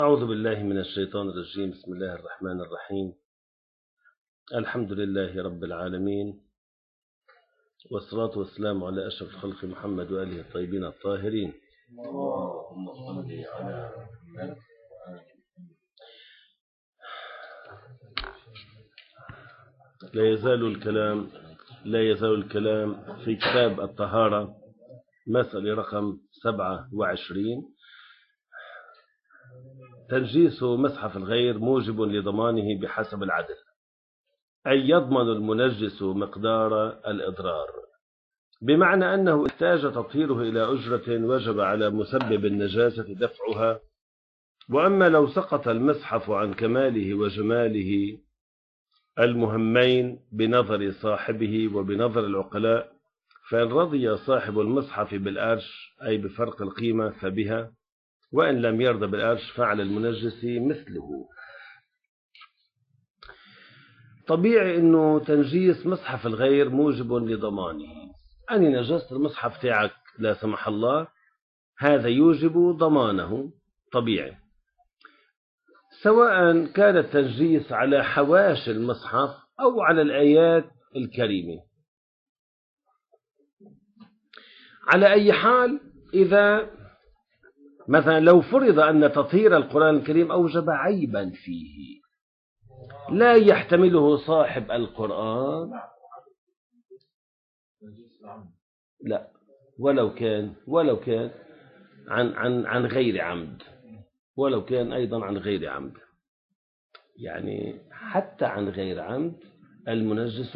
أعوذ بالله من الشيطان الرجيم. بسم الله الرحمن الرحيم. الحمد لله رب العالمين، والصلاة والسلام على أشرف الخلق محمد وآله الطيبين الطاهرين. اللهم صل على محمد. لا يزال الكلام في كتاب الطهارة، مسألة رقم 27. تنجيس مصحف الغير موجب لضمانه بحسب العدل، أي يضمن المنجس مقدار الإضرار، بمعنى أنه احتاج تطهيره إلى أجرة وجب على مسبب النجاسة دفعها. وأما لو سقط المصحف عن كماله وجماله المهمين بنظر صاحبه وبنظر العقلاء، فإن رضي صاحب المصحف بالأرش أي بفرق القيمة فبها، وإن لم يرضى بالأرش فعلى المنجس مثله. طبيعي أنه تنجيس مصحف الغير موجب لضمانه. أني نجست المصحف تاعك لا سمح الله، هذا يوجب ضمانه طبيعي، سواء كان التنجيس على حواشي المصحف أو على الآيات الكريمة. على أي حال، إذا مثلا لو فرض أن تطهير القرآن الكريم أوجب عيبا فيه لا يحتمله صاحب القرآن، لا ولو كان عن غير عمد، ولو كان أيضا عن غير عمد، يعني حتى عن غير عمد المنجس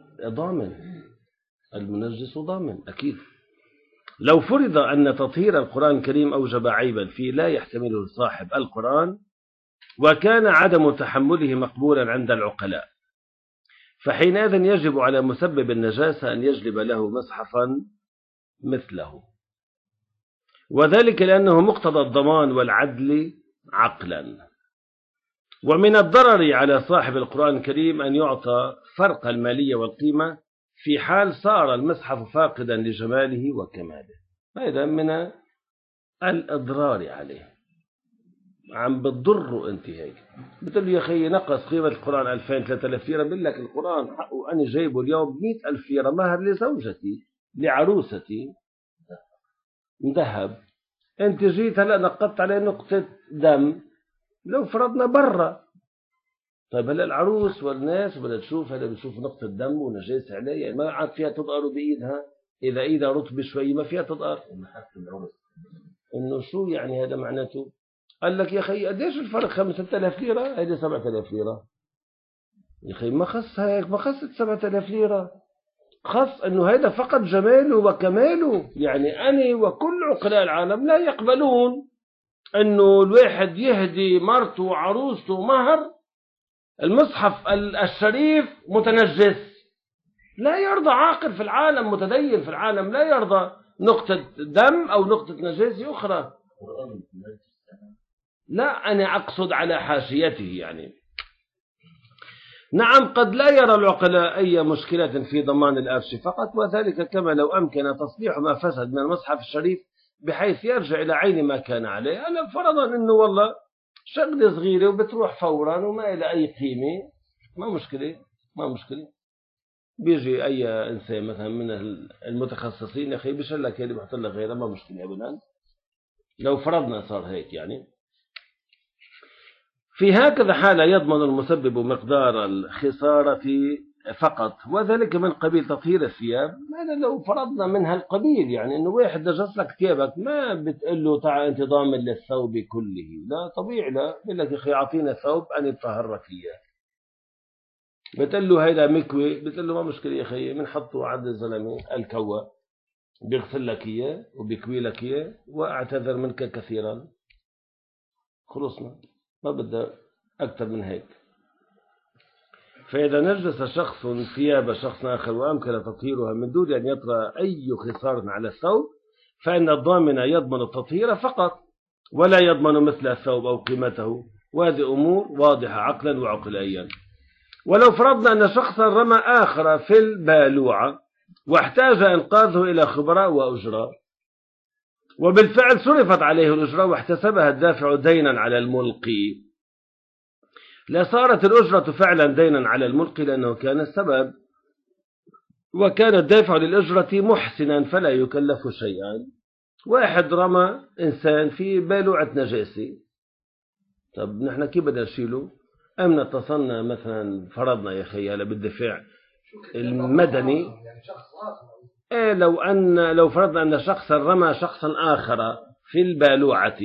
ضامن أكيد. لو فرض أن تطهير القرآن الكريم أوجب عيبا فيه لا يحتمله صاحب القرآن، وكان عدم تحمله مقبولا عند العقلاء، فحينئذ يجب على مسبب النجاسة أن يجلب له مصحفا مثله، وذلك لأنه مقتضى الضمان والعدل عقلا. ومن الضرر على صاحب القرآن الكريم أن يعطى فرق المالية والقيمة في حال صار المصحف فاقدا لجماله وكماله، هذا من الإضرار عليه. عم بتضره أنت هيك، بتقول يا أخي نقص قيمة القرآن 2000-3000 ليرة، بقول لك القرآن حقه أنا جايبه اليوم 100,000 ليرة مهر لزوجتي لعروستي مذهب، أنت جيت هلا نقطت عليه نقطة دم. لو فرضنا برا، طيب هلا العروس والناس بدها تشوف، هلا بتشوف نقطة دم ونجاسة عليه، يعني ما عاد فيها تضقر بإيدها، إذا إيدها رطبة شوي ما فيها تضقر. إنه شو يعني هذا معناته؟ قال لك يا أخي قديش الفرق؟ 5,000 ليرة، هيدي 7,000 ليرة. يا أخي ما خص هيك، ما خصت 7,000 ليرة، خص إنه هذا فقط جماله وكماله. يعني أنا وكل عقلاء العالم لا يقبلون إنه الواحد يهدي مرته وعروسته مهر المصحف الشريف متنجس. لا يرضى عاقل في العالم، متدين في العالم لا يرضى نقطة دم أو نقطة نجاسة أخرى. لا، أنا أقصد على حاشيته يعني. نعم، قد لا يرى العقلاء أي مشكلة في ضمان الأرش فقط، وذلك كما لو أمكن تصليح ما فسد من المصحف الشريف بحيث يرجع إلى عين ما كان عليه. أنا فرضا أنه والله شغلة صغيرة وبتروح فورا وما إلى أي قيمة، ما مشكلة. بيجي أي إنسان مثلا من المتخصصين يا أخي بيشلك هذه بحط لك غيرها، ما مشكلة أبدا. لو فرضنا صار هيك يعني. في هكذا حالة يضمن المسبب مقدار الخسارة فقط، وذلك من قبيل تطهير الثياب. هذا لو فرضنا من هالقبيل، يعني انه واحد نجس لك ثيابك ما بتقول له تعال انت ضامن للثوب كله، لا طبيعي، لا بقول لك يا اخي اعطينا ثوب انا اطهر لك اياه. بتقول له هيدا مكوي، بتقول له ما مشكلة يا اخي بنحطه عند الزلمه الكوى بيغسل لك اياه وبيكوي لك اياه، واعتذر منك كثيرا، خلصنا، ما بدها أكثر من هيك. فإذا نجس شخص ثياب شخص آخر وأمكن تطهيرها من دون أن يطرأ أي خسارة على الثوب، فإن الضامن يضمن التطهير فقط ولا يضمن مثل الثوب أو قيمته، وهذه أمور واضحة عقلا وعقليا. ولو فرضنا أن شخصا رمى آخر في البالوعة واحتاج إنقاذه إلى خبراء وأجراء، وبالفعل صرفت عليه الأجرة واحتسبها الدافع دينا على الملقي. لصارت الأجرة فعلا دينا على الملقي لأنه كان السبب، وكان الدافع للأجرة محسنا فلا يكلف شيئا. واحد رمى إنسان في بالوعة نجاسة، طب نحن كيف بدنا نشيله؟ أمنا اتصلنا مثلا فرضنا يا أخي هلا بالدفاع المدني، إيه لو فرضنا أن شخصا رمى شخصا آخر في البالوعة،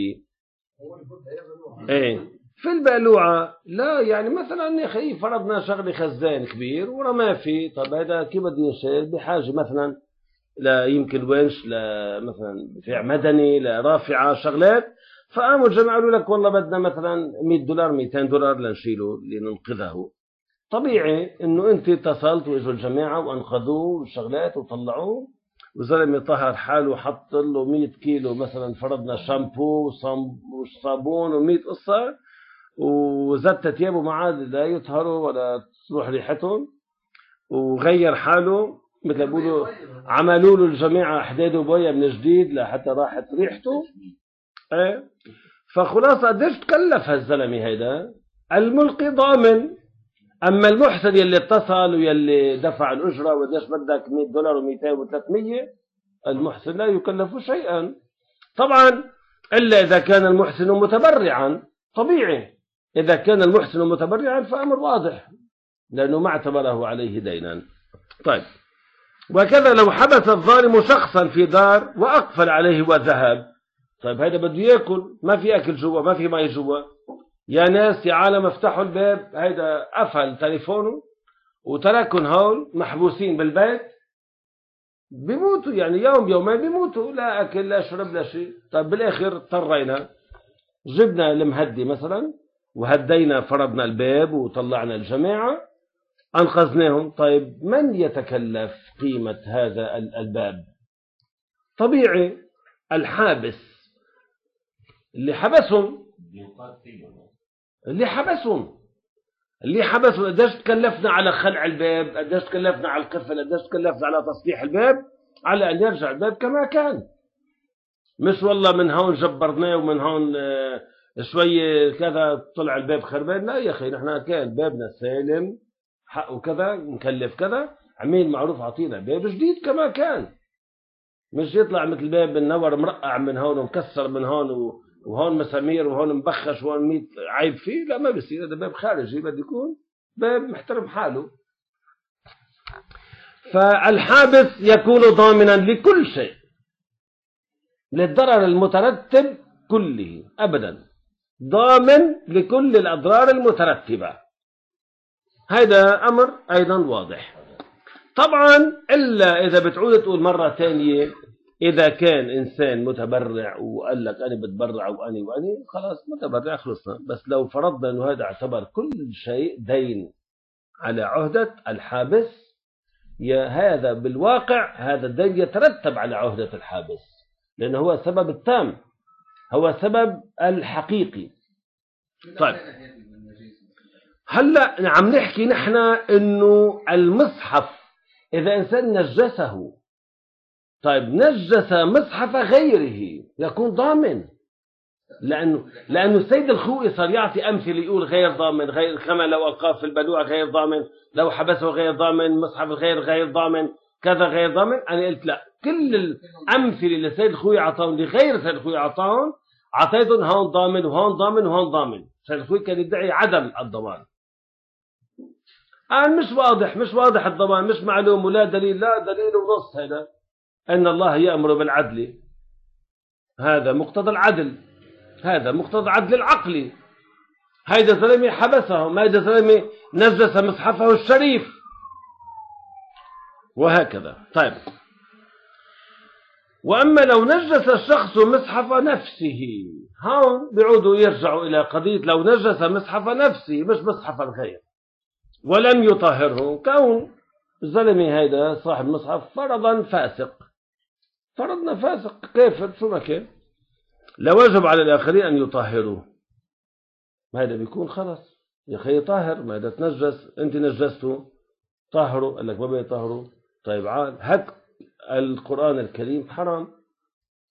إيه في البالوعة، لا يعني مثلا يا أخي فرضنا شغل خزان كبير ورماه فيه، طب هذا كيف بده ينشال؟ بحاجة مثلا لا يمكن ونش، لا مثلا دفاع مدني، لا رافعة شغلات، فقاموا الجماعة قالوا لك والله بدنا مثلا $100 $200 لنشيله لننقذه. طبيعي انه انت اتصلت واجوا الجماعة وانقذوه الشغلات وطلعوه، وزلمه طهر حاله وحط له 100 كيلو مثلا فرضنا شامبو وصابون و100 قصة، وزت ثيابه ما عاد لا يطهروا ولا تروح ريحتهم، وغير حاله مثل ما بيقولوا، عملوا له الجماعة حداد وبويا من جديد لحتى راحت ريحته. ايه فخلاص قديش تكلف هالزلمه هيدا؟ الملقي ضامن، اما المحسن يلي اتصل ويلي دفع الاجره وقديش بدك $100 و200 و300، المحسن لا يكلف شيئا طبعا، الا اذا كان المحسن متبرعا. طبيعي اذا كان المحسن متبرعا فامر واضح لانه ما اعتبره عليه دينا. طيب، وكذا لو حبس الظالم شخصا في دار واقفل عليه وذهب، طيب هذا بده ياكل، ما في اكل جوا، ما في مي جوا، يا ناس يا عالم افتحوا الباب، هيدا قفل تليفونه وتركهم هول محبوسين بالبيت، بيموتوا يعني يوم يومين بيموتوا، لا اكل لا شرب لا شيء. طيب بالاخر اضطرينا جبنا المهدي مثلا وهدينا فرضنا الباب وطلعنا الجماعة انقذناهم، طيب من يتكلف قيمة هذا الباب؟ طبيعي الحابس اللي حبسهم، اللي حبسوا قديش تكلفنا على خلع الباب، قديش تكلفنا على القفل، قديش تكلفنا على تصليح الباب، على أن يرجع الباب كما كان، مش والله من هون جبرناه ومن هون شوية كذا طلع الباب خربان. لا يا أخي نحن كان بابنا سالم حقه كذا مكلف كذا، عميل معروف عطينا باب جديد كما كان، مش يطلع مثل باب النور مرقع من هون ومكسر من هون وهون مسامير وهون مبخش وهون 100 عيب فيه. لا ما بيصير، هذا باب خارجي بده يكون باب محترم حاله. فالحابس يكون ضامنا لكل شيء للضرر المترتب كله أبدا، ضامن لكل الأضرار المترتبة، هذا أمر أيضا واضح. طبعا إلا إذا بتعود تقول مرة ثانية إذا كان إنسان متبرع وقال لك أنا بتبرع وأني خلاص متبرع خلصنا. بس لو فرضنا أنه هذا اعتبر كل شيء دين على عهدة الحابس، هذا بالواقع هذا الدين يترتب على عهدة الحابس لأنه هو السبب التام، هو السبب الحقيقي. طيب هلأ عم نحكي نحن إنه المصحف إذا إنسان نجسه، طيب نجس مصحف غيره يكون ضامن، لأنه السيد الخوئي صار يعطي أمثلة يقول غير ضامن، غير كما لو ألقاه في البلوع غير ضامن، لو حبسه غير ضامن، مصحف غير ضامن، كذا غير ضامن. أنا قلت لا، كل الأمثلة اللي السيد الخوئي أعطاهم لغير السيد الخوئي أعطاهم أعطيتهم هون ضامن وهون ضامن وهون ضامن. السيد الخوئي كان يدعي عدم الضمان، مش واضح الضمان، مش معلوم ولا دليل، لا دليل ونص. هذا أن الله يأمر بالعدل، هذا مقتضى العدل، هذا مقتضى عدل العقل. هيدا زلمة حبسهم، هيدا زلمة نجس مصحفه الشريف، وهكذا. طيب وأما لو نجس الشخص مصحف نفسه، هون بيعودوا يرجعوا إلى قضية لو نجس مصحف نفسه مش مصحف الغير ولم يطهره، كون الزلمة هيدا صاحب مصحف فرضا فاسق، فرضنا فاسق كافر شو ما كان، لواجب على الآخرين أن يطهروه. هذا بيكون خلص يا أخي طاهر، ما هذا تنجس، أنت نجسته طهره، قال لك ما بيطهره. طيب عاد هك القرآن الكريم حرام،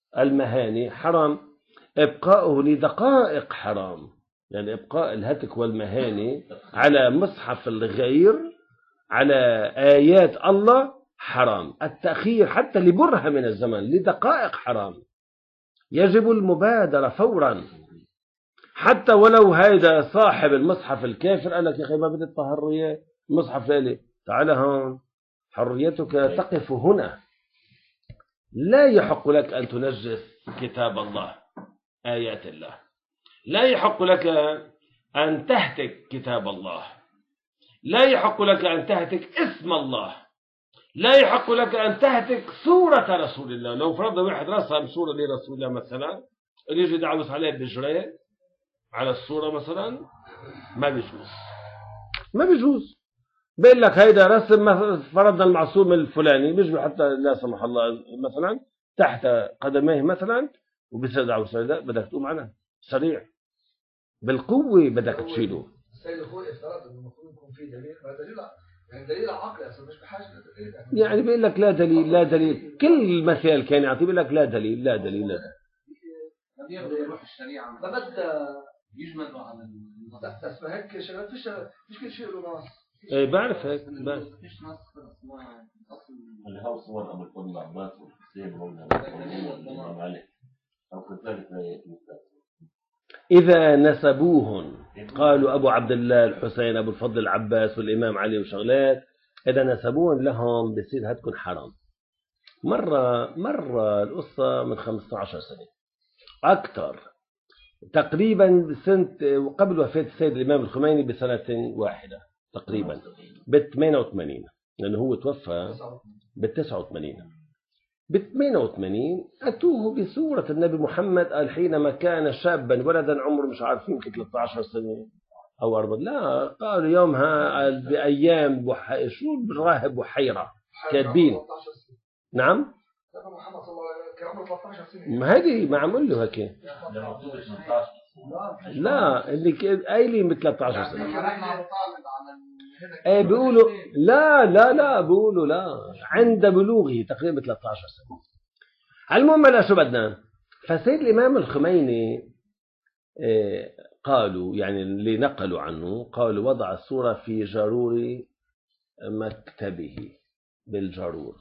المهاني حرام، إبقاؤه لدقائق حرام. يعني إبقاء الهتك والمهاني على مصحف الغير على آيات الله حرام. التأخير حتى لبرهة من الزمن لدقائق حرام. يجب المبادرة فورا، حتى ولو هيدا صاحب المصحف الكافر قال لك يا أخي ما بدي الحرية مصحف ليلي، تعال هون حريتك تقف هنا. لا يحق لك أن تنجس كتاب الله آيات الله، لا يحق لك أن تهتك كتاب الله، لا يحق لك أن تهتك اسم الله، لا يحق لك أن تهتك سورة رسول الله. لو فرض واحد رسم سورة لرسول الله مثلا اللي يجي يدعوس عليه بجري على الصورة مثلا، ما بيجوز، ما بيجوز. بيقول لك هيدا رسم فرضنا المعصوم الفلاني، بيجي حتى لا سمح الله مثلا تحت قدميه مثلا وبيصير دعوس عليه، بدك تقوم عنها سريع بالقوة، بدك تشيله. السيد اخوي افترض انه المفروض يكون في دليل، ما دليل يعني دليل عقلي اصلا مش بحاجه لدليل. يعني بيقول لك لا دليل، لا دليل. كل مثال كان يعطيه بيقول لك لا دليل، لا دليل، لا دليل. ما بيقدر يروح الشريعه، ما بده يجمدوا على بس ما هيك شغلات فيش كل شيء له نص. ايه بعرف هيك، بعرف. فيش نص اسمها اصل اللي هو صور ابو الفضل العباس والحسين والامام علي او كذلك لا يجوز. إذا نسبوهن قالوا أبو عبد الله الحسين أبو الفضل العباس والإمام علي وشغلات، إذا نسبوهن لهم بصير هتكون حرام. مرة القصة من 15 سنة أكثر تقريبا، سنة قبل وفاة السيد الإمام الخميني بسنة واحدة تقريبا، ب88، لأنه هو توفى ب89. ب88 أتوه بسورة النبي محمد قال حينما كان شابا ولدا عمره مش عارفين يمكن 13 سنة أو 4، لا قالوا يومها بأيام شو الراهب بحيرة كاتبين. نعم محمد صلى الله عليه وسلم كان عمره 13 سنه. ما هذه ما عمل له هيك، لا اللي قايلين ب 13 سنة. ايه بيقولوا لا بيقولوا لا عند بلوغه تقريبا 13 سنة. المهم لا شو بدنا. فسيد الإمام الخميني قالوا يعني اللي نقلوا عنه قالوا وضع الصورة في جارور مكتبه بالجارور.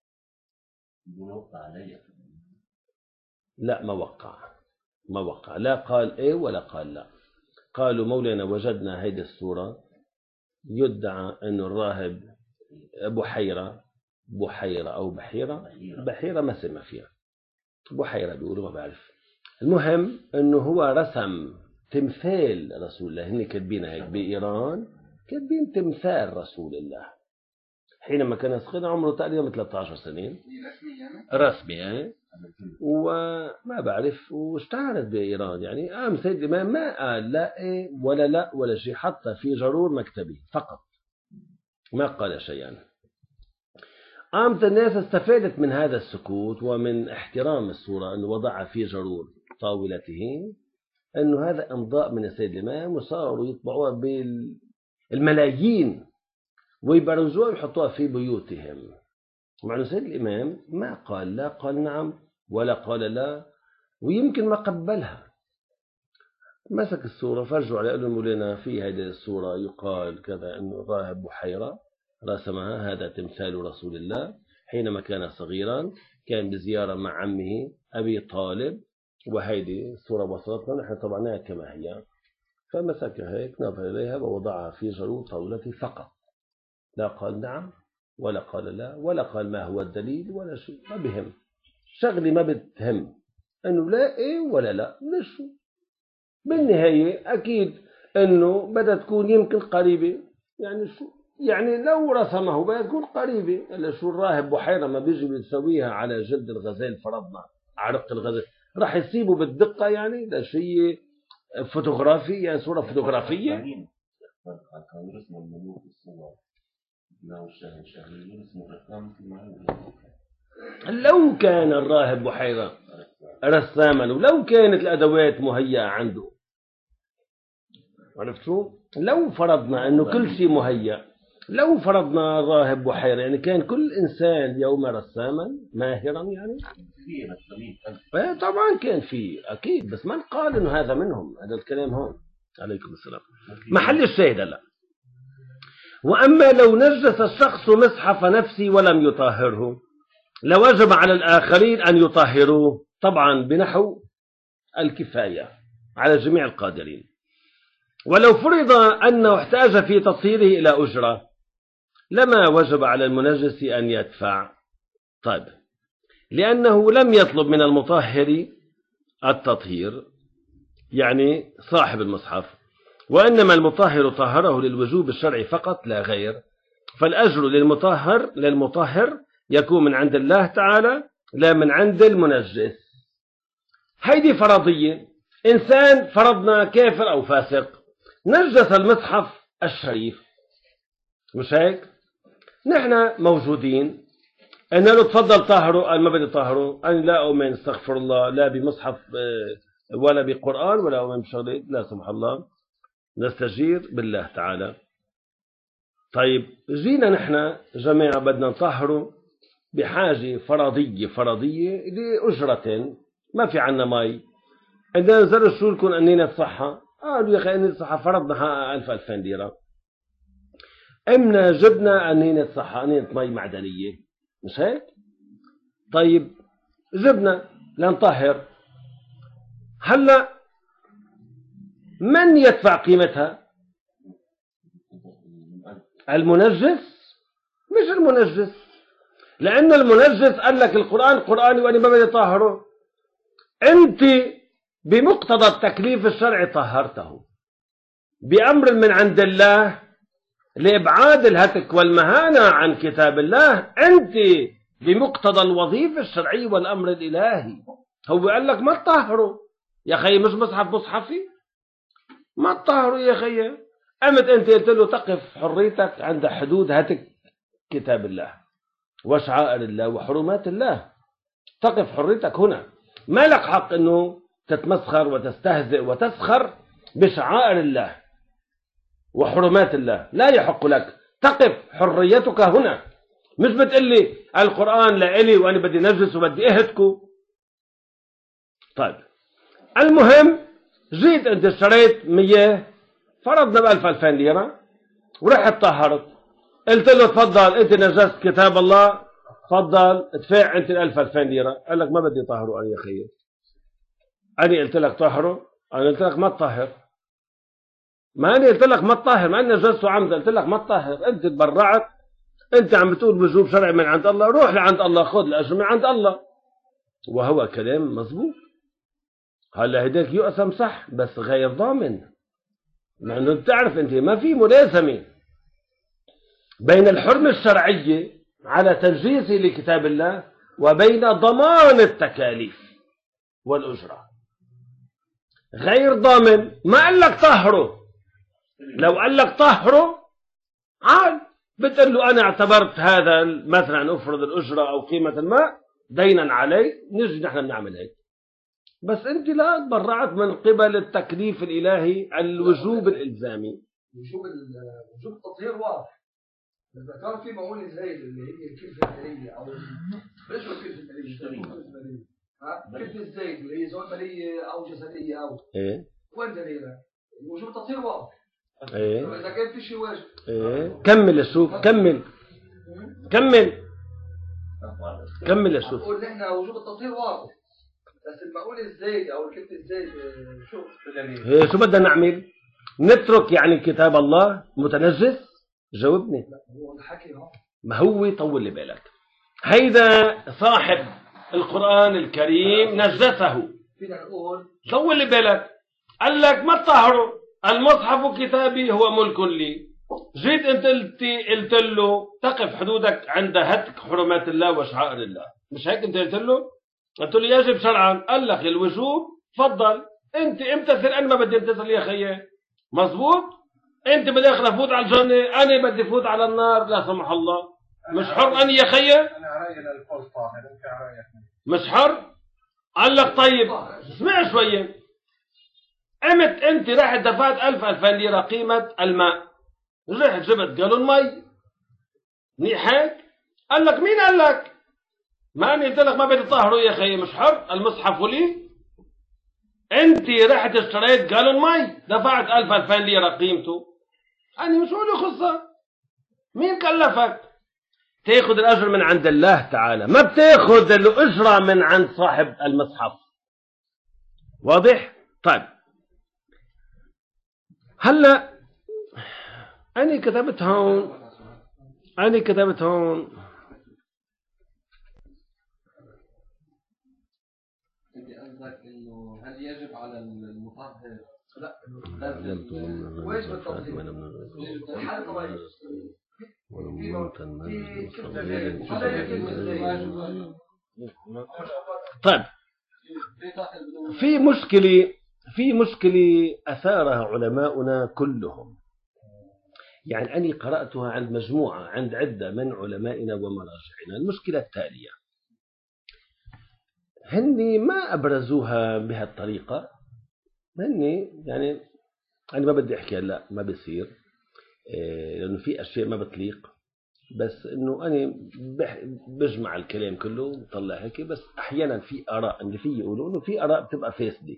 لا ما وقع لا قال ايه ولا قال لا. قالوا مولانا وجدنا هيدي الصورة يدعى انه الراهب بحيرة أو بحيرة ما سمى فيها، بحيرة بيقولوا ما بعرف. المهم أنه هو رسم تمثال رسول الله، هن كاتبين هيك بإيران، كاتبين تمثال رسول الله حينما كان صغير عمره تقريبا 13 سنة رسمي وما بعرف، واشتهرت بإيران. يعني قام سيد الإمام ما قال لا إيه ولا شيء، حتى في جرور مكتبه فقط ما قال شيئا. قامت الناس استفادت من هذا السكوت ومن احترام الصورة أنه وضعها في جرور طاولته، أنه هذا إمضاء من السيد الإمام، وصاروا يطبعوها بالملايين ويبرزوها ويحطوها في بيوتهم. مع أنه السيد الإمام ما قال لا قال نعم ولا قال لا، ويمكن ما قبلها. مسك الصورة فرجوا على قالوا مولانا في هذه الصورة يقال كذا أنه الراهب بحيرة رسمها، هذا تمثال رسول الله حينما كان صغيرا كان بزيارة مع عمه أبي طالب، وهيدي الصورة وصلتنا نحن طبعناها كما هي. فمسكها هيك نظر إليها ووضعها في جرور طاولته فقط، لا قال نعم ولا قال لا ولا قال ما هو الدليل ولا شيء، ما بهم شغلي ما بتهم أنه لا إيه ولا لا ليش. بالنهاية أكيد أنه بدها تكون يمكن قريبة، يعني شو يعني لو رسمه بدها تكون قريبة. إلا شو الراهب بحيرة ما بيجي بيسويها على جلد الغزال فرضنا عرق الغزال راح يصيبه بالدقة، يعني ده شيء فوتوغرافي، يعني صورة فوتوغرافية. لو كان الراهب بحيرة رساما ولو كانت الأدوات مهيئة عنده، عرفت شو؟ لو فرضنا أنه كل شيء مهيأ لو فرضنا راهب وحير، يعني كان كل إنسان يوم رساما ماهرا يعني. طبعا كان في أكيد، بس من قال إنه هذا منهم؟ هذا الكلام هون. عليكم السلام. محل الشاهد لا. وأما لو نجس الشخص مصحف نفسه ولم يطهره لوجب على الآخرين أن يطهروه، طبعا بنحو الكفاية على جميع القادرين. ولو فرض أنه احتاج في تطهيره إلى أجرة لما وجب على المنجس أن يدفع. طيب، لأنه لم يطلب من المطهر التطهير، يعني صاحب المصحف، وإنما المطهر طهره للوجوب الشرعي فقط لا غير، فالأجر للمطهر يكون من عند الله تعالى لا من عند المنجس. هيدي فرضية. إنسان فرضنا كافر أو فاسق نجس المصحف الشريف، مش هيك؟ نحن موجودين أن له تفضل طهره، أنا ما بدي طهره، أنا لا أؤمن استغفر الله لا بمصحف ولا بقرآن ولا أؤمن بشغلة، لا سمح الله، نستجير بالله تعالى. طيب جينا نحن جماعة بدنا نطهره بحاجة فرضية لأجرة، ما في عنا مي، عندنا نزل شو لكم أنينة صحة، قالوا يا أخي أنينة صحة فرضنا 1000-2000 ليرة، أمنا جبنا أنينة صحة، أنينة مي معدنية، مش هيك؟ طيب جبنا لنطهر، هلا من يدفع قيمتها؟ المنجس؟ مش المنجس، لأن المنجس قال لك القرآن قرآني وأنا ما بدي طهره. أنت بمقتضى التكليف الشرعي طهرته بأمر من عند الله لإبعاد الهتك والمهانة عن كتاب الله. أنت بمقتضى الوظيفة الشرعية والأمر الإلهي. هو قال لك ما تطهروا يا خي، مش مصحفي ما تطهروا يا خي. قمت أنت قلت له تقف حريتك عند حدود هتك كتاب الله وشعائر الله وحرمات الله، تقف حريتك هنا. ما لك حق أنه تتمسخر وتستهزئ وتسخر بشعائر الله وحرمات الله، لا يحق لك، تقف حريتك هنا. مش بتقلي القرآن لإلي وأنا بدي نجس وبدي اهتكو. طيب المهم جيت أنت اشتريت مياه فرضنا ب1000-2000 ليرة ورحت طهرت، قلت له تفضل أنت نجست كتاب الله، تفضل ادفع أنت 1000-2000 ليرة. قال لك ما بدي طهره أنا يا خيي، أنا قلت لك طهره، أنا قلت لك ما تطهر، ما أنا قلت لك ما تطهر، ما أنا نجسته عمدا، قلت لك ما تطهر، أنت تبرعت، أنت عم بتقول وجوب شرعي من عند الله، روح لعند الله خذ الأجر من عند الله، وهو كلام مظبوط. هلا هداك يقسم صح بس غير ضامن، لأنه بتعرف أنت ما في ملازمة بين الحرمة الشرعية على تنجيزه لكتاب الله وبين ضمان التكاليف والأجرة. غير ضامن. ما قال لك طهره، لو قال لك طهره عاد بتقول له أنا اعتبرت هذا مثلا أفرض الأجرة أو قيمة الماء دينا علي، نجي نحن بنعمل هيك. بس أنت لا تبرعت من قبل التكليف الإلهي الوجوب الإلزامي. وجوب التطهير واضح. إذا كان في معونة زايد اللي هي الكلفة المالية أو ليش الكلفة المالية؟ كلفة الزايد اللي هي سواء مالية أو جسدية أو وين دليلها؟ وجوب التطهير واضح. إذا كان في شيء واجب. كمل يا شوف، كمل يا شوف. أقول نحن وجوب التطهير واضح، بس المعونة الزايد أو الكلفة الزايد شو بدليل؟ شو بدنا نعمل؟ نترك يعني كتاب الله متنجس؟ جاوبني. ما هو طول لي بالك، هيدا صاحب القرآن الكريم نجسه، طول لي بالك، قال لك ما تطهروا، المصحف كتابي هو ملك لي. جيت انت قلت له تقف حدودك عند هتك حرمات الله وشعائر الله، مش هيك انت قلت له يجب شرعا، قال لك الوجوب تفضل، انت امتثل، انا ما بدي امتثل يا خيي، مزبوط، انت بدي افوت على الجنه، انا بدي افوت على النار لا سمح الله، مش حر انا يا خيي، انا علي للفوز طاهر، انت عليك مش حر. قال لك طيب اسمع شويه، قمت انت رحت دفعت 1000-2000 ليره قيمه الماء، رحت جبت جالون مي منيح هيك؟ قال لك مين قال لك؟ ما أنا قلت لك ما بدي طهره يا أخي، مش حر المصحف ولي؟ أنت رحت اشتريت جالون مي دفعت 1000-2000 ليرة قيمته، أنا مش هقول خصها. مين كلفك؟ تاخذ الأجر من عند الله تعالى، ما بتاخذ الأجرة من عند صاحب المصحف. واضح؟ طيب هلا أنا كتبت هون قصدك انه هل يجب على المطهر؟ لا واجب التطهير الحالة طبيعية. طيب في مشكلة أثارها علماؤنا كلهم، يعني أنا قرأتها عند مجموعة عند عدة من علمائنا ومراجعنا. المشكلة التالية، هني ما أبرزوها بهالطريقة، هني يعني أنا ما بدي أحكي لا ما بيصير لأنه في أشياء ما بتليق، بس إنه أنا بجمع الكلام كله وطلع هيك. بس أحيانا في آراء اللي في يقولوا إنه في آراء بتبقى فاسدة.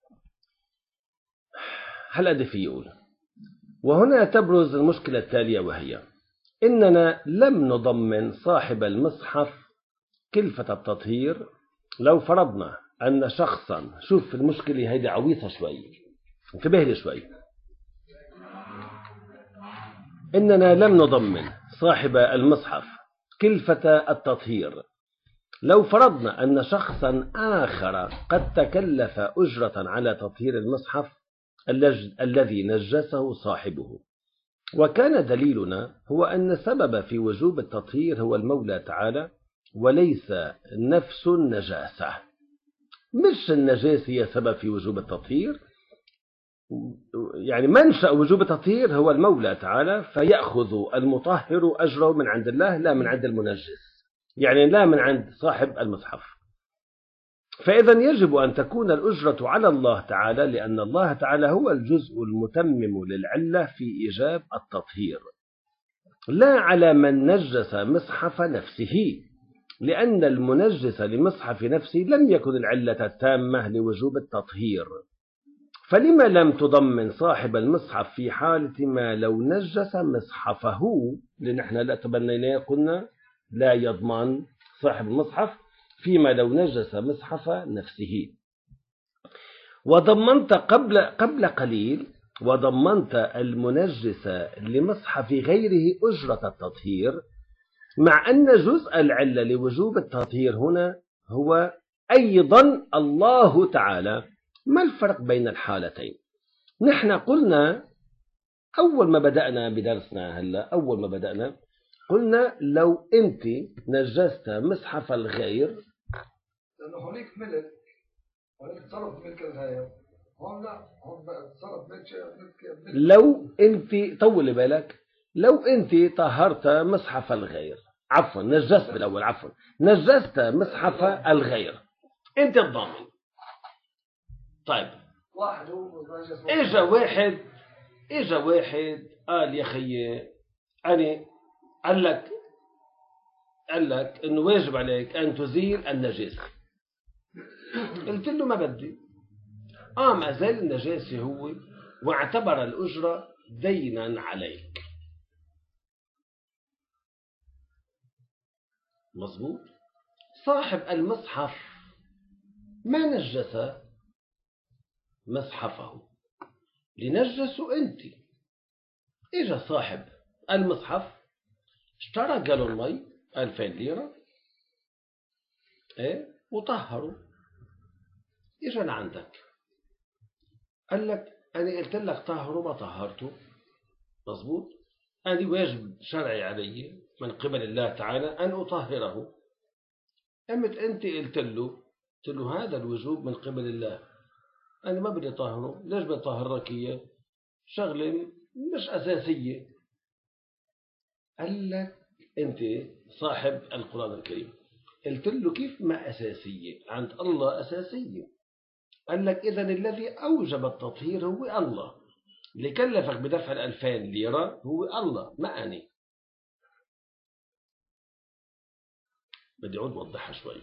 هل أدري في يقول، وهنا تبرز المشكلة التالية، وهي إننا لم نضمن صاحب المصحف كلفة التطهير. لو فرضنا أن شخصا، شوف المشكلة هيدي عويصة شوي، انتبه لي شوي، إننا لم نضمن صاحب المصحف كلفة التطهير. لو فرضنا أن شخصا آخر قد تكلف أجرة على تطهير المصحف الذي نجسه صاحبه، وكان دليلنا هو أن السبب في وجوب التطهير هو المولى تعالى وليس نفس النجاسة. مش النجاسة هي سبب في وجوب التطهير، يعني منشأ وجوب التطهير هو المولى تعالى، فيأخذ المطهر أجره من عند الله لا من عند المنجس، يعني لا من عند صاحب المصحف. فإذا يجب أن تكون الأجرة على الله تعالى، لأن الله تعالى هو الجزء المتمم للعلة في إيجاب التطهير، لا على من نجس مصحف نفسه، لأن المنجس لمصحف نفسه لم يكن العلة التامة لوجوب التطهير. فلما لم تضمن صاحب المصحف في حالة ما لو نجس مصحفه؟ لأن احنا لا تبنينا قلنا لا يضمن صاحب المصحف فيما لو نجس مصحف نفسه. وضمنت قبل قليل وضمنت المنجس لمصحف غيره أجرة التطهير، مع أن جزء العلة لوجوب التطهير هنا هو أيضا الله تعالى. ما الفرق بين الحالتين؟ نحن قلنا أول ما بدأنا بدرسنا أول ما بدأنا قلنا لو أنت نجست مصحف الغير، لأنه هناك ملك، هناك تصرف ملك الغير، هون لا، هون بقى تصرف ملك. لو أنت طول بالك، لو أنت طهرت مصحف الغير، عفوا نجست بالأول، عفوا نجست مصحف الغير، أنت الضامن. طيب إجا واحد قال يا خيي أنا قال لك إنه واجب عليك أن تزيل النجاسة. قلت له ما بدي. ما زال النجاسة هو، واعتبر الأجرة دينا عليك. مظبوط. صاحب المصحف ما نجس مصحفه، لنجسه أنت. إجا صاحب المصحف اشترى جالون مي 2000 ليرة وطهره. إجا لعندك قال لك أنا قلت لك طهره ما طهرته. مظبوط. أنا واجب شرعي علي من قبل الله تعالى أن أطهره. أنت قلت له هذا الوجوب من قبل الله، أنا ما بدي طهره، ليش بطهرك إياه؟ شغلة مش أساسية. قال لك أنت صاحب القرآن الكريم، قلت له كيف ما أساسية؟ عند الله أساسية. قال لك إذن الذي أوجب التطهير هو الله، اللي كلفك بدفع 2000 ليرة هو الله ما أنا. بدي أعود أوضحها شوي.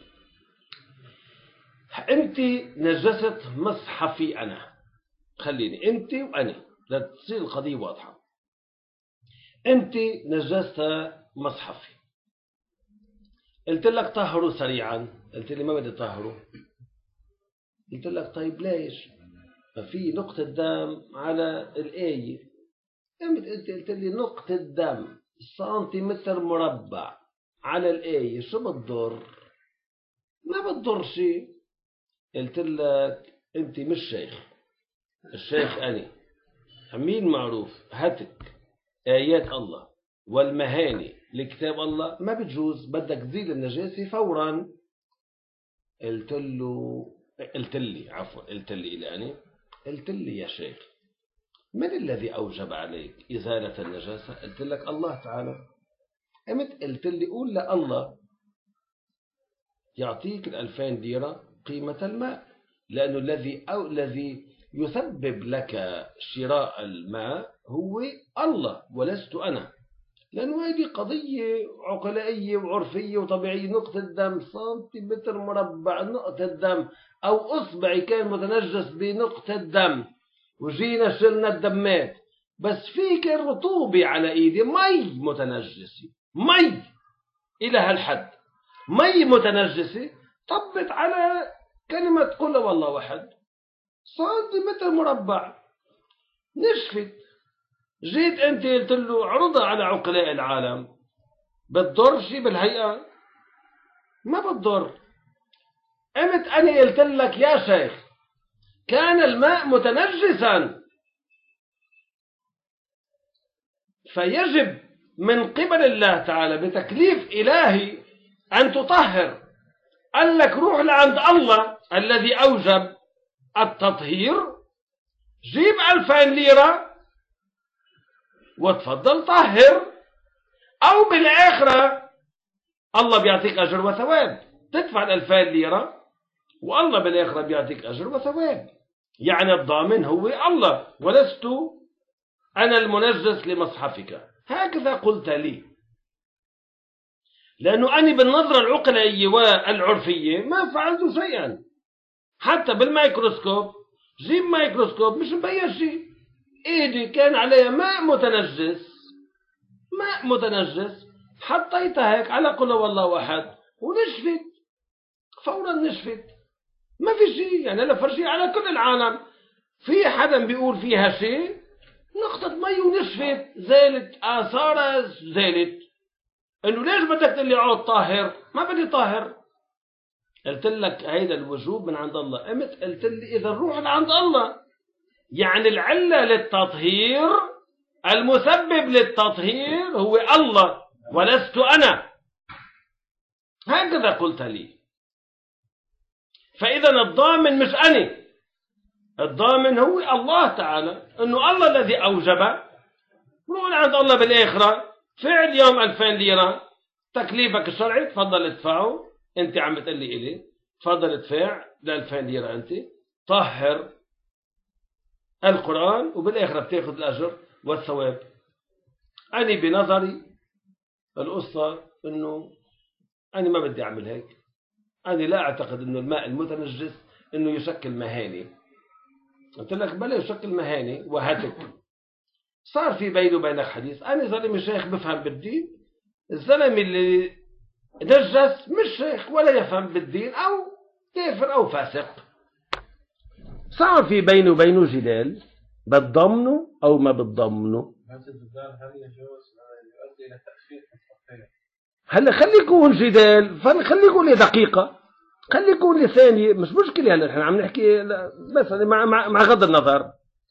أنت نجست مصحفي أنا، خليني أنت وأنا لتصير القضية واضحة. أنت نجست مصحفي، قلت لك طهروا سريعا، قلت لي ما بدي طهره. قلت لك طيب ليش؟ ففي نقطة دم على الآية. أنت قلت لي نقطة دم سنتيمتر مربع على الآية، شو بتضر؟ ما بتضر شيء. قلت لك أنت مش شيخ، الشيخ أنا. مين معروف هتك آيات الله والمهاني لكتاب الله ما بتجوز، بدك تزيل النجاسة فورا. قلت لي يا شيخ من الذي أوجب عليك إزالة النجاسة؟ قلت لك الله تعالى. قلت لي قول لله يعطيك 2000 ليرة قيمة الماء، لأنه الذي يسبب لك شراء الماء هو الله ولست أنا، لأنه هذه قضية عقلائية وعرفية وطبيعية. نقطة دم سنتيمتر مربع، نقطة دم أو أصبعي كان متنجس بنقطة دم وجينا شلنا الدمات، بس في كان رطوبة على إيدي، مي متنجسة، مي إلى هالحد، مي متنجسة طبت على كلمة قل والله واحد، سنتيمتر مربع نشفت. جيت أنت قلت له عرضها على عقلاء العالم، بتضر شيء بالهيئة؟ ما بتضر. أنا قلت لك يا شيخ كان الماء متنجسا، فيجب من قبل الله تعالى بتكليف إلهي أن تطهر. قال لك روح لعند الله الذي أوجب التطهير، جيب 2000 ليرة وتفضل طهر، أو بالآخرة الله بيعطيك أجر وثواب، تدفع 2000 ليرة والله بالآخرة بيعطيك أجر وثواب. يعني الضامن هو الله ولست أنا المنجس لمصحفك، هكذا قلت لي. لأنه أنا بالنظرة العقلائية والعرفية ما فعلت شيئا، حتى بالميكروسكوب، جيب ميكروسكوب مش مبين شيء، ايدي كان عليها ماء متنجس، حطيتها هيك على قل والله واحد ونشفت فورا، نشفت ما في شيء. يعني لا فرشي على كل العالم، في حدا بيقول فيها شيء، نقطة مي ونشفت، زالت آثارها، زالت. انه ليش بدك تقول لي عود طاهر؟ ما بدي طاهر. قلت لك هيدا الوجوب من عند الله. قلت لي اذا نروح لعند الله، يعني العلة للتطهير، المسبب للتطهير هو الله ولست أنا، هكذا قلت لي. فإذا الضامن مش أنا، الضامن هو الله تعالى، إنه الله الذي أوجب. روح عند الله بالآخرة، فعل يوم 2000 ليرة تكليفك الشرعي، تفضل ادفعه. أنت عم بتقول لي إلي تفضل ادفع ل 2000 ليرة، أنت طهر القرآن وبالآخرة بتاخذ الأجر والثواب. أنا بنظري القصة إنه أنا ما بدي أعمل هيك. أنا لا أعتقد إنه الماء المتنجس إنه يشكل مهاني. قلت لك بلا يشكل مهاني وهتك. صار في بيني وبينك حديث، أنا زلمة شيخ بفهم بالدين، الزلمة اللي نجس مش شيخ ولا يفهم بالدين، أو كافر أو فاسق. صار في بيني وبينه جدال، بتضمنه أو ما بتضمنه. هلا خلي يكون جدال، خلي يكون لي دقيقة، خلي يكون لي ثانية، مش مشكلة. هلا نحن عم نحكي بس مع غض النظر.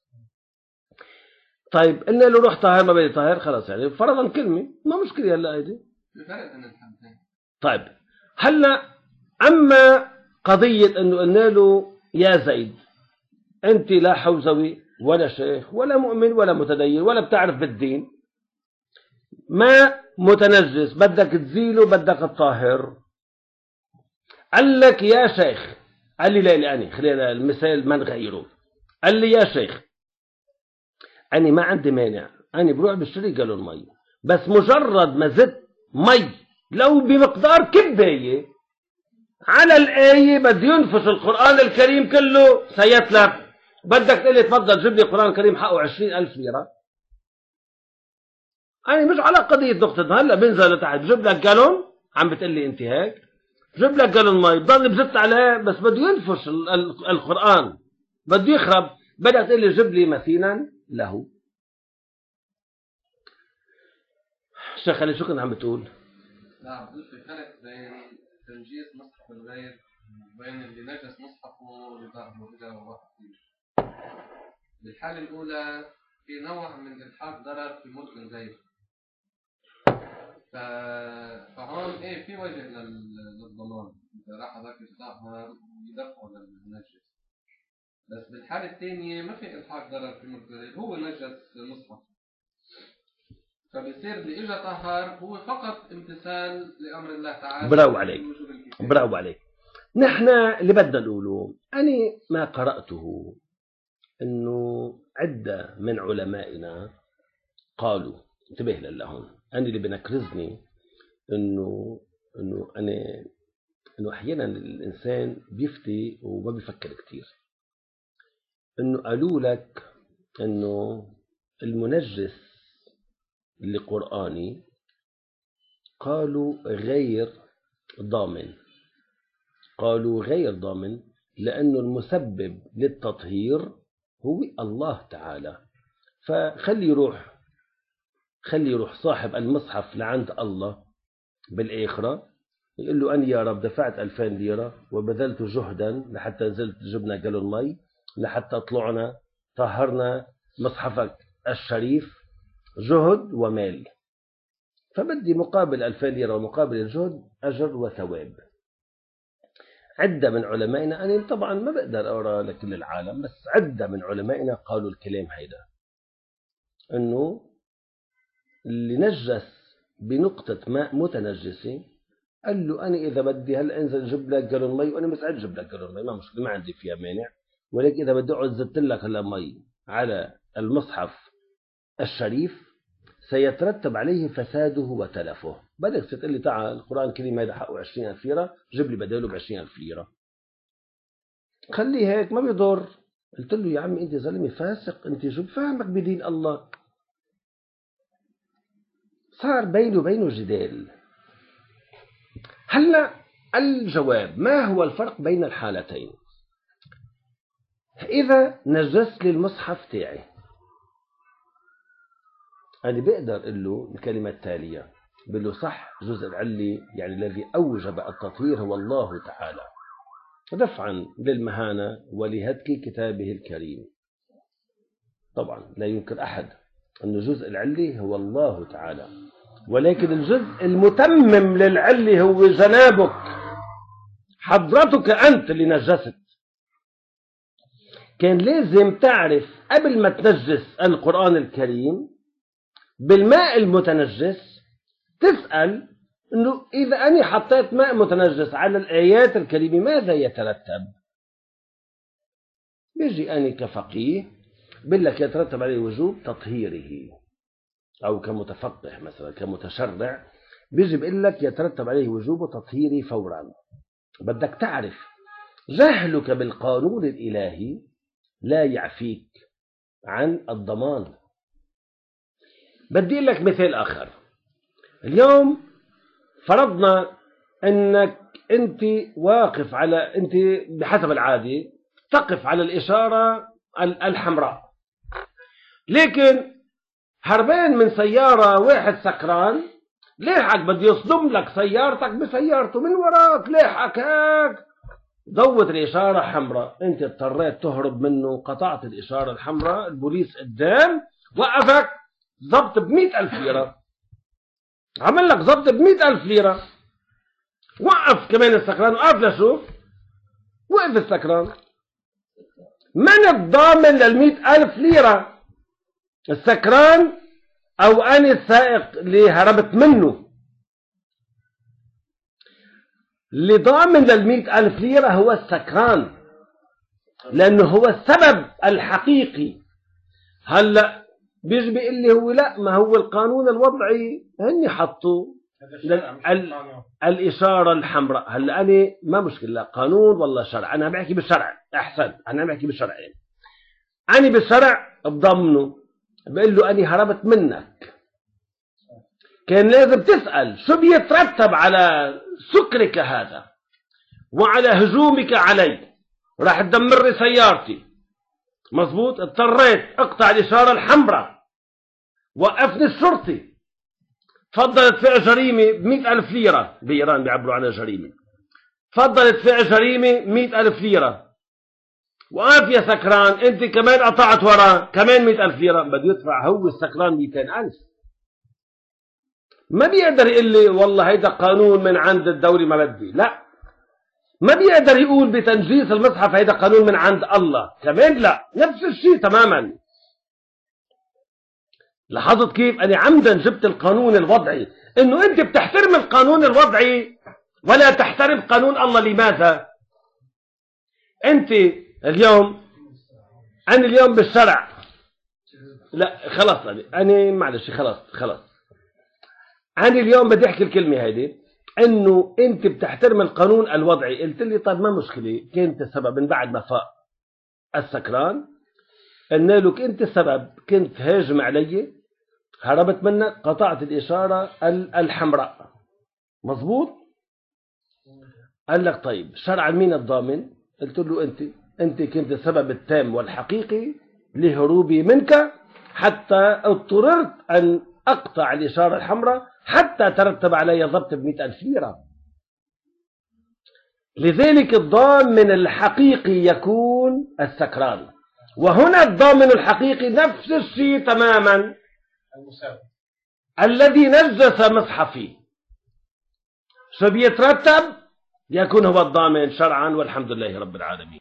طيب قلنا له روح طاهر، ما بدي طاهر، خلاص يعني فرضا كلمة، ما مشكلة. هلا هيدي طيب. هلا أما قضية إنه قلنا له يا زيد أنت لا حوزوي ولا شيخ ولا مؤمن ولا متدين ولا بتعرف بالدين، ما متنجس بدك تزيله، بدك تطهر. قال لك يا شيخ، قال لي لا أنا خلينا المثال ما نغيره. قال لي يا شيخ أنا ما عندي مانع، أنا بروح بشتري جالون مي، بس مجرد ما زدت مي لو بمقدار كباية على الآية بده ينفش القرآن الكريم كله سيتلف. بدك تقول لي تفضل جيب لي قرآن كريم حقه 20,000 ليرة. أنا مش على قضية نقطة هلا بنزل لتحت بجيب لك جالون، عم بتقول لي أنت هيك، بجيب لك جالون مي بضل بزت عليه بس بده ينفش القرآن بده يخرب. بدك تقول لي جيب لي مثيلا له. شيخ خليل شو كنت عم بتقول؟ لا عم بقول في فرق بين تنجيس مصحف الغير وبين اللي نجس مصحفه لظهره إذا واحد فيه. بالحالة الأولى في نوع من إلحاق ضرر في ملك الغير، فهون إيه في وجه للضمان إذا راح هذاك يستعمر ويدفعه للنجس. بس بالحالة الثانية ما في إلحاق ضرر في ملك الغير، هو نجس مصحف، فبصير اللي إجا طهر هو فقط امتثال لأمر الله تعالى. برافو عليك، برافو عليك. نحن اللي بدنا نقوله، أنا ما قرأته إنه عدة من علمائنا قالوا، انتبه لهون، أنا اللي بنكرزني إنه أحيانا الإنسان بيفتي وما بيفكر كتير. إنه قالوا لك إنه المنجس اللي قرآني قالوا غير ضامن، قالوا غير ضامن لأنه المسبب للتطهير هو الله تعالى. فخلي يروح صاحب المصحف لعند الله بالآخرة يقول له أنا يا رب دفعت 2000 ليرة وبذلت جهدا لحتى نزلت جبنا جالون مي لحتى طلعنا طهرنا مصحفك الشريف جهد ومال، فبدي مقابل 2000 ليرة ومقابل الجهد أجر وثواب. عدة من علمائنا، أنا طبعا ما بقدر أقرأ لكل العالم، بس عدة من علمائنا قالوا الكلام هيدا، أنه اللي نجس بنقطة ماء متنجسة قال له أنا إذا بدي هلا أنزل جيب لك جالون مي، وأنا مستعد جيب لك جالون مي ما مشكلة ما عندي فيها مانع، ولكن إذا بدي أقعد زدت لك هلا مي على المصحف الشريف سيترتب عليه فساده وتلفه. بدك تقول لي تعال القرآن الكريم هذا حقه 20,000 ليرة جيب لي بداله ب20,000 ليرة، خليه هيك ما بيضر. قلت له يا عمي أنت زلمة فاسق، أنت شو بفهمك بدين الله؟ صار بينه وبينه جدال. هلا الجواب، ما هو الفرق بين الحالتين؟ إذا نجست لي المصحف تاعي أنا بقدر أقول له الكلمة التالية، بقول له صح جزء العلي يعني الذي أوجب التطهير هو الله تعالى دفعا للمهانة ولهتك كتابه الكريم. طبعا لا ينكر أحد أن جزء العلي هو الله تعالى، ولكن الجزء المتمم للعلي هو جنابك حضرتك أنت اللي نجست. كان لازم تعرف قبل ما تنجس القرآن الكريم بالماء المتنجس تسأل إنه إذا أنا حطيت ماء متنجس على الآيات الكريمة ماذا يترتب؟ بيجي أنا كفقيه بقول لك يترتب عليه وجوب تطهيره، أو كمتفقه مثلا كمتشرع بيجي بقول لك يترتب عليه وجوب تطهيره فورا. بدك تعرف جهلك بالقانون الإلهي لا يعفيك عن الضمان. بدي لك مثال آخر. اليوم فرضنا أنك أنت واقف على، أنت بحسب العادة تقف على الإشارة الحمراء، لكن هربان من سيارة واحد سكران ليحك بده يصدم لك سيارتك بسيارته من وراك، ليحك هيك ضوت الإشارة حمراء، أنت اضطريت تهرب منه، قطعت الإشارة الحمراء، البوليس قدام وقفك ضبط ب100,000 ليرة، عمل لك ضبط ب100,000 ليرة، وقف كمان السكران، وقف لشوف وقف السكران، من الضامن لل100,000 ليرة؟ السكران أو أنا السائق اللي هربت منه؟ اللي ضامن لل100,000 ليرة هو السكران، لأنه هو السبب الحقيقي. هلأ بيجي بيقول لي هو لا، ما هو القانون الوضعي هني حطوا الإشارة الحمراء. هلا أنا ما مشكلة قانون والله شرع، أنا بحكي بالشرع أحسن، أنا بحكي بالشرع. أنا بالشرع بضمنه بقول له أنا هربت منك، كان لازم تسأل شو بيترتب على سكرك هذا وعلى هجومك علي، راح تدمر لي سيارتي، مظبوط، اضطريت اقطع الإشارة الحمراء، وقفني الشرطي، تفضل ادفع جريمة ب100,000 ليرة، بإيران بيعبروا عنها جريمة، تفضل ادفع جريمة 100,000 ليرة، وقف يا سكران انت كمان قطعت وراه كمان 100,000 ليرة، بده يدفع هو السكران 200,000. ما بيقدر يقول لي والله هيدا قانون من عند الدولة ما بدي، لا، ما بيقدر يقول بتنجيس المصحف هيدا قانون من عند الله، كمان لا، نفس الشيء تماما. لاحظت كيف أنا عمدا جبت القانون الوضعي، إنه أنت بتحترم القانون الوضعي ولا تحترم قانون الله. لماذا؟ أنت اليوم، أنا اليوم بالشرع، لا خلاص أنا معلش خلاص أنا اليوم بدي أحكي الكلمة هيدي، إنه أنت بتحترم القانون الوضعي. قلت لي طيب ما مشكلة، كنت السبب من بعد ما فاق السكران، قلنا لك أنت السبب، كنت هاجم علي، هربت منك، قطعت الإشارة الحمراء، مظبوط. قال لك طيب شرعا مين الضامن؟ قلت له أنت كنت السبب التام والحقيقي لهروبي منك، حتى اضطررت أن أقطع الإشارة الحمراء حتى ترتب علي ضبط ب100,000 ليرة. لذلك الضامن الحقيقي يكون السكران، وهنا الضامن الحقيقي نفس الشيء تماما، الذي نجس مصحفي، شو بيترتب؟ يكون هو الضامن شرعا، والحمد لله رب العالمين.